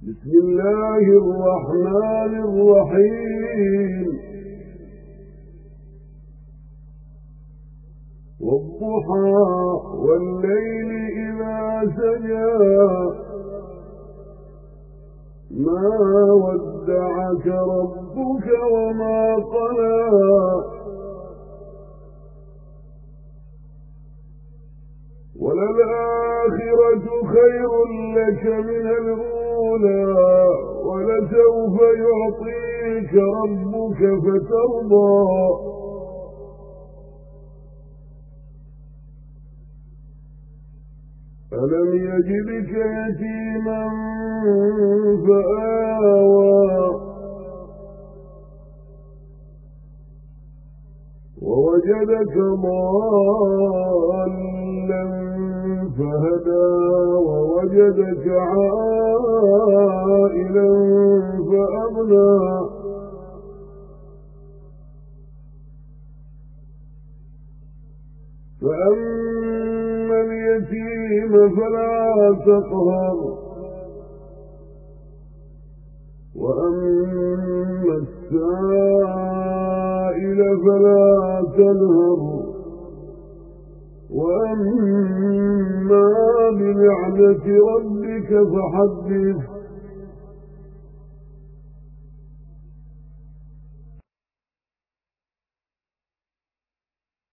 بسم الله الرحمن الرحيم والضحى والليل إذا سجى ما ودعك ربك وما قلى وللآخرة خير لك من الأولى ولسوف يعطيك ربك فترضى ألم يجدك يتيما فآوى ووجدك ضالا فهدى ووجدك عائلا فأغنى فأما اليتيم فلا تقهر وأما السائل فلا تنهر وأما بنعمة ربك فحدث